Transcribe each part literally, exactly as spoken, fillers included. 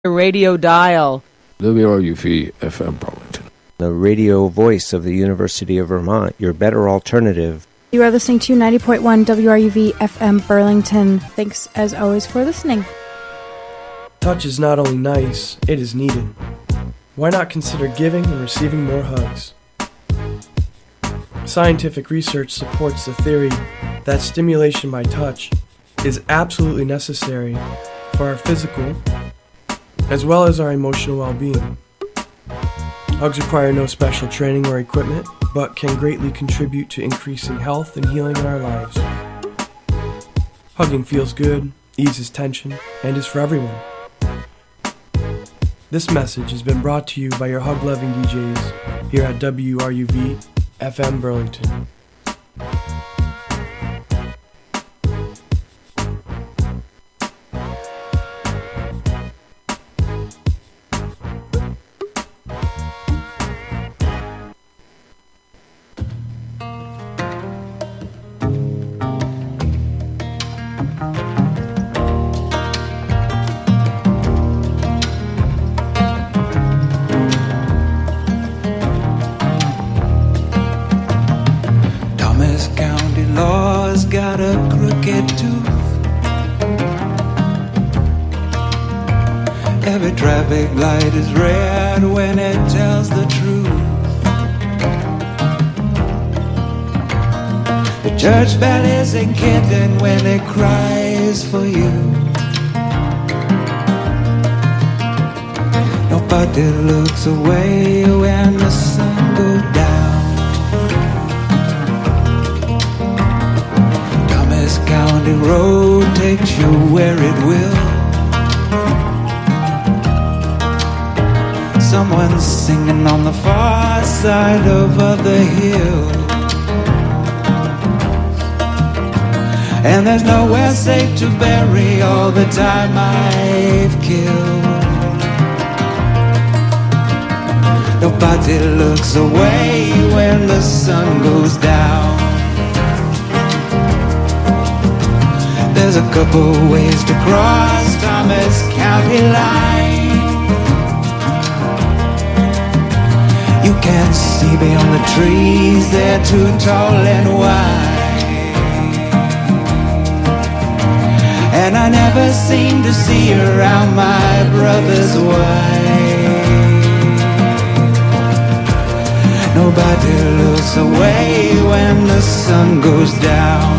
radio dial. W R U V F M Burlington. The radio voice of the University of Vermont, your better alternative. You are listening to ninety point one W R U V F M Burlington. Thanks, as always, for listening. Touch is not only nice, it is needed. Why not consider giving and receiving more hugs? Scientific research supports the theory that stimulation by touch is absolutely necessary for our physical as well as our emotional well-being. Hugs require no special training or equipment, but can greatly contribute to increasing health and healing in our lives. Hugging feels good, eases tension, and is for everyone. This message has been brought to you by your hug-loving D Js here at W R U V F M Burlington. Traffic light is red when it tells the truth. The church bell isn't kidding when it cries for you. Nobody looks away when the sun goes down. Thomas County Road takes you where it will. Someone's singing on the far side over the hill, and there's nowhere safe to bury all the time I've killed. Nobody looks away when the sun goes down. There's a couple ways to cross Thomas County line. You can't see beyond the trees, they're too tall and wide. And I never seem to see around my brother's wife. Nobody looks away when the sun goes down.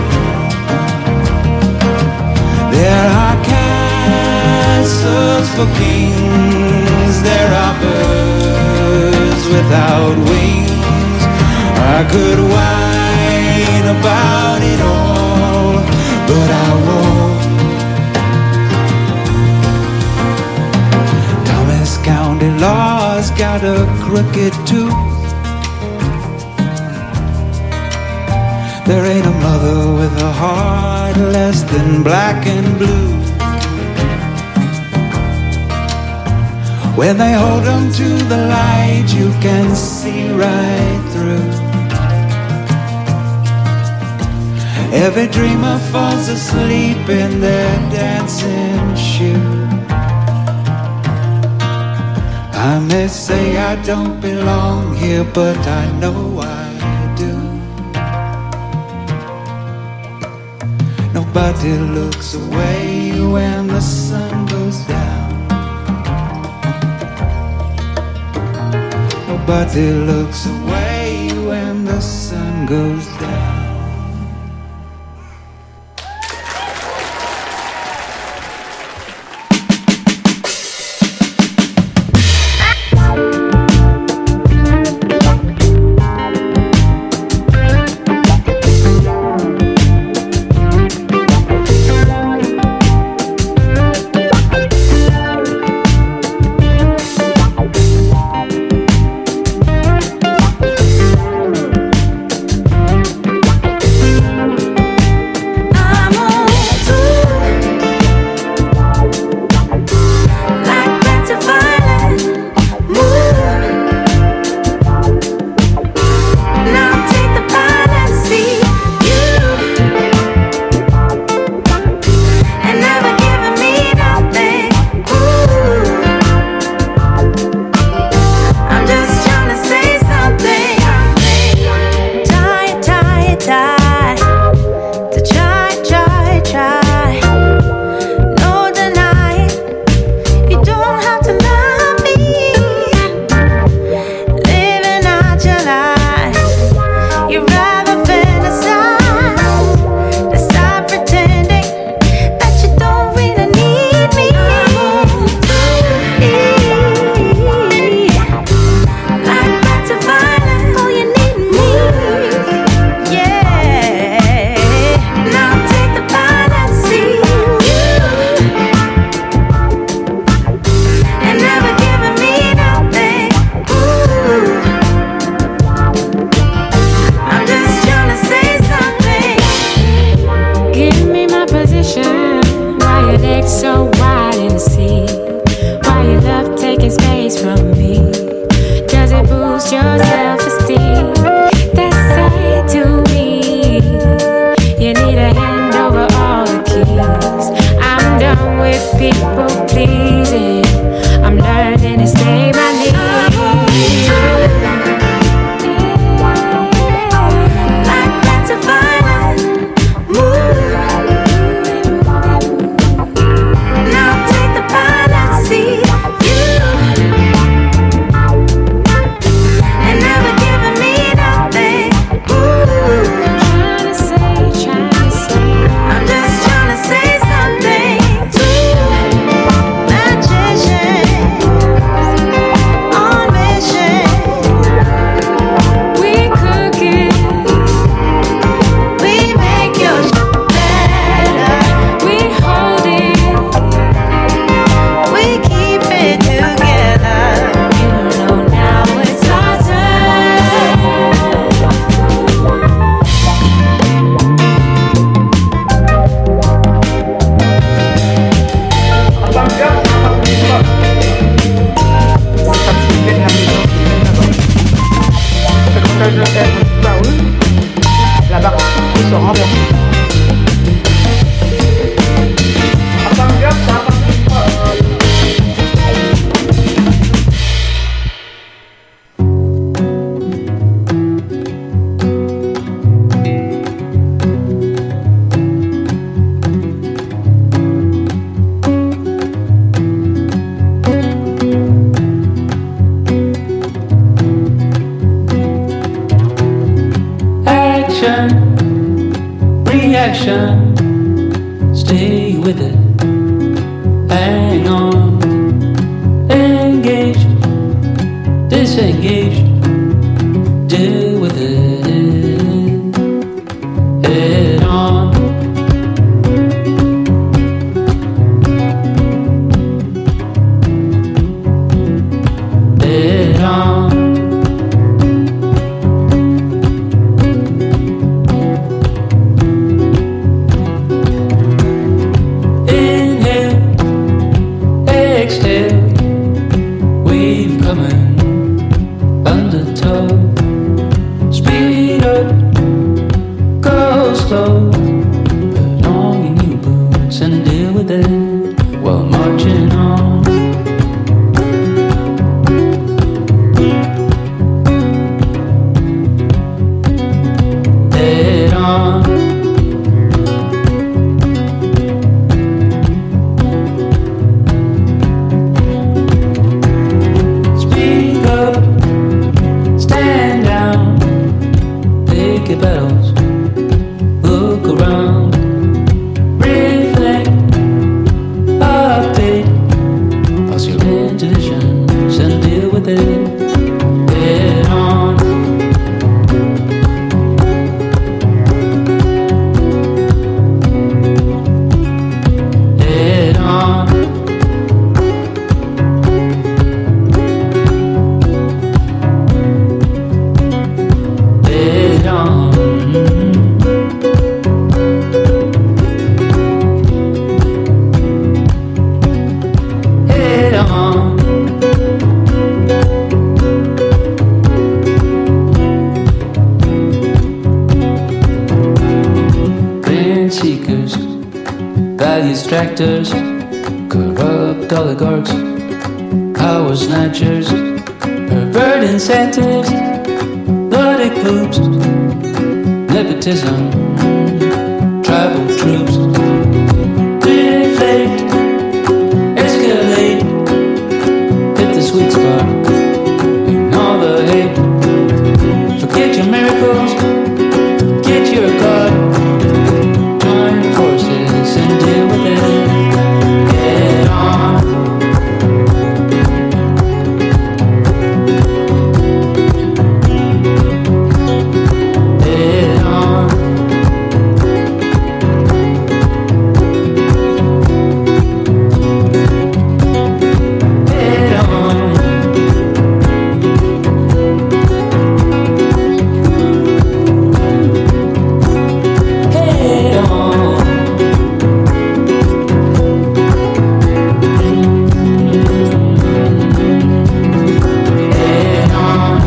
There are castles for kings, there are birds without wings. I could whine about it all, but I won't. Thomas County law's got a crooked tooth. There ain't a mother with a heart less than black and blue. When they hold them to the light, you can see right through. Every dreamer falls asleep in their dancing shoes. I may say I don't belong here, but I know I do. Nobody looks away when the sun goes down. Nobody looks away when the sun goes down. action. Stay with it. Hang on. Engage. Disengage. Deal with it. Head on. Head on. Inhale, exhale, wave coming, undertow. Speed up, go slow. Put on your new boots and deal with it while marching on. Head on. Speak up, stand down, pick your battles, look around, reflect, update, pass your intuitions and deal with it. Head on. Head on. Head on. Head on. Grand seekers, value extractors, corrupt oligarchs, power snatchers, pervert incentives, bloody loops, nepotism, tribal troops. Deflate, escalate, hit the sweet spot, ignore the hate. Forget your miracles, forget your God. Join forces and deal with it. Head on. Head on. Head on. Head on. Head on.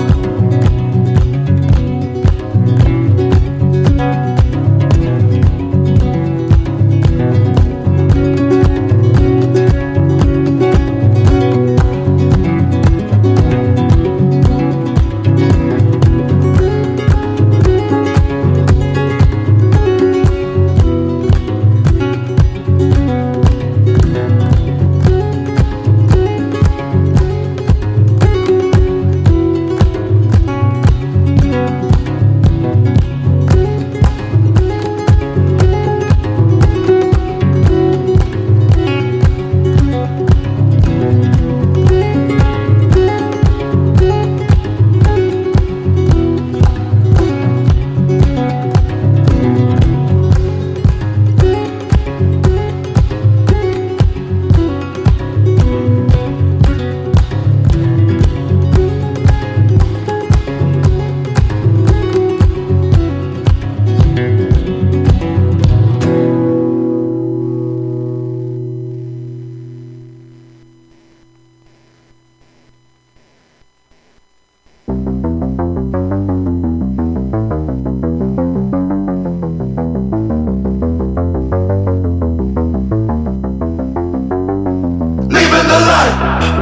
Living the life.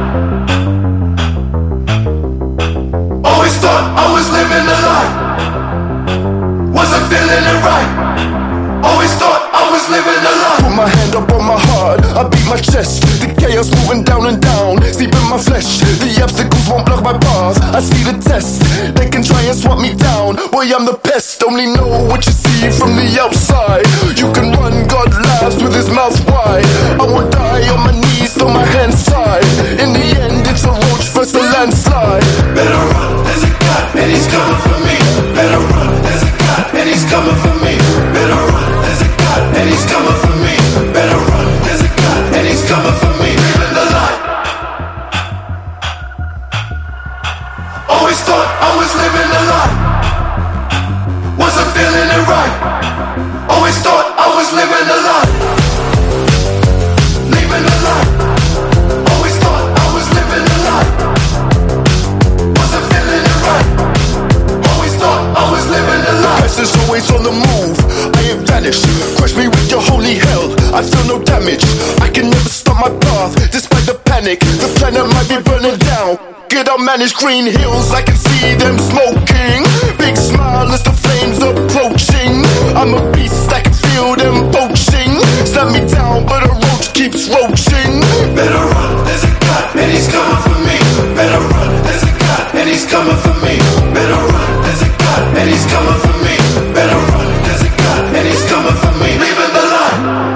Always thought I was living the life. Wasn't feeling it right. Always thought I was living the life. Put my hand hand up on my heart, I beat my chest. The chaos moving down and down, sleep in my flesh. The obstacles won't block my path, I see the test. They can try and swat me down, boy I'm the pest. Only know what you see from the outside. You can run, God laughs with his mouth wide. I will die on my knees, throw my hands tied. In the end it's a roach versus a landslide. Better run, there's a God, and he's coming for me. Better run, there's a God, and he's coming for me. Better run, there's a God, and he's coming for me. Better run, there's a God, and he's coming for me. Living the life. Always thought I was living the life. Wasn't feeling it right. Always thought I was living the life. Living the life. Always thought I was living the life. Wasn't feeling it right. Always thought I was living the life. Pest is always on the move, I ain't vanished. Crush me with your holy hell, I feel no damage. I can never stop my path, despite the panic. The planet might be burning down. Get up, manage green hills, I can see them smoking. Big smile as the flames approaching. I'm a beast, I can feel them poaching. Slam me down, but a roach keeps roaching. Better run, there's a God, and he's coming for me. Better run, there's a God, and he's coming for me. Better run, there's a God, and he's coming for me. Better run, there's a God, and he's coming for me. Living the life.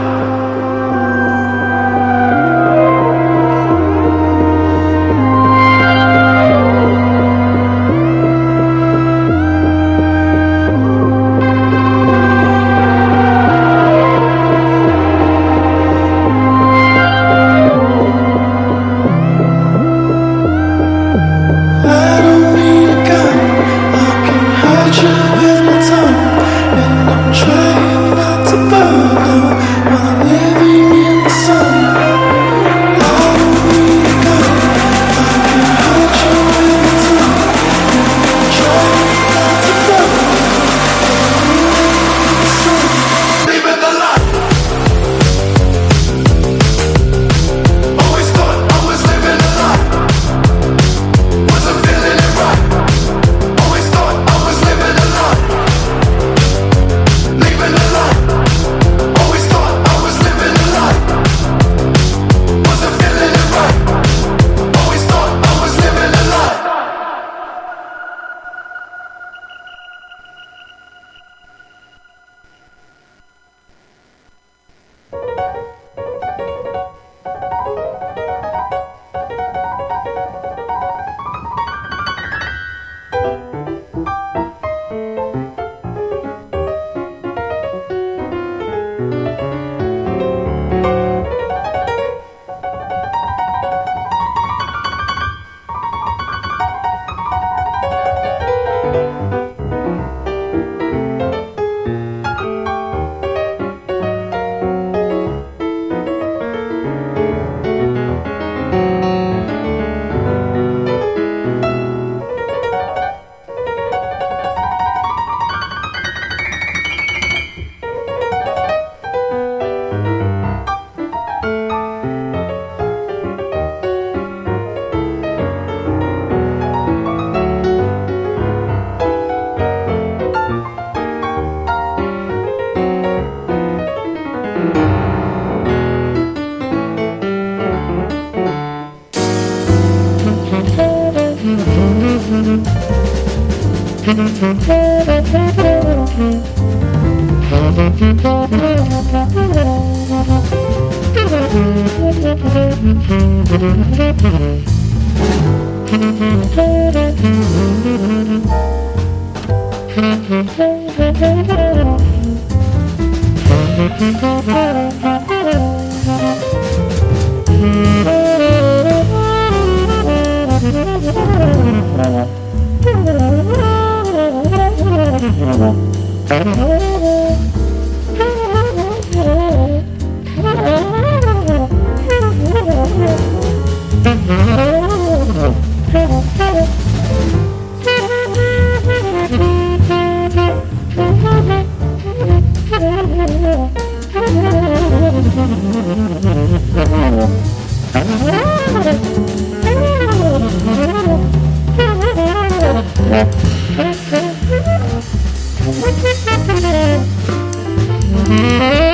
Mm-hmm.